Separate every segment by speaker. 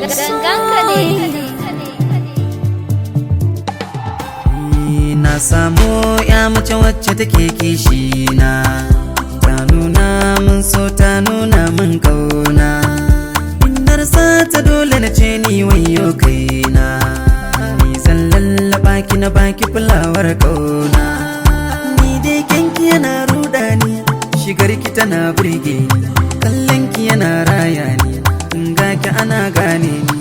Speaker 1: ganganka ne.
Speaker 2: Na samu ya mace wacce take kishi na, ta nuna min so ta nuna min kauna. Indar sa ta dole na ce ni wayo kaina, ni zan lallaba ki na baki fulawar kauna. Ni dai kyanki yana ruda ni, shigar ki tana burge ni, kallon ki yana raya ni, in ga ki ana gane ni.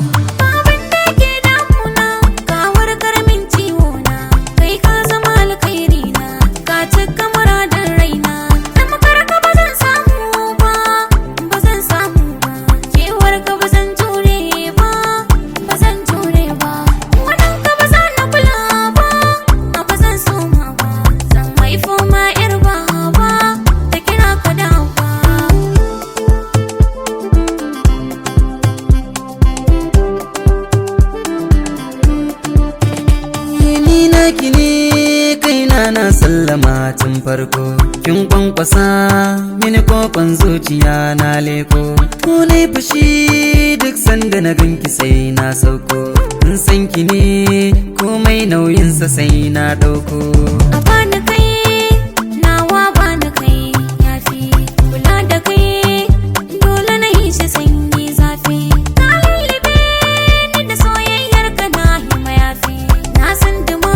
Speaker 2: Ki ne kaina na sallama tun farko, kin kwankwasa mini kokon zuciya na leko. Ko na fushi duk sanda na ganki sai na sauko, in san ki ne komai nauyinsa sai na dauko.
Speaker 1: A bani kai nawa bani kai yafi, kula da kai dole na yi shi sanyi zafi. Ka lullube ni da soyayyar ka na yi mayafi, na san duma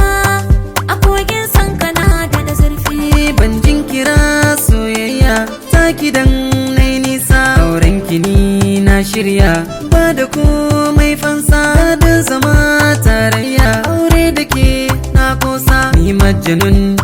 Speaker 2: ban jinkira soyayya ta kidan nai nisa. Auren kini na shirya ba da komai fansa, da zama tarayya aure da ke na kosa. Ni majnun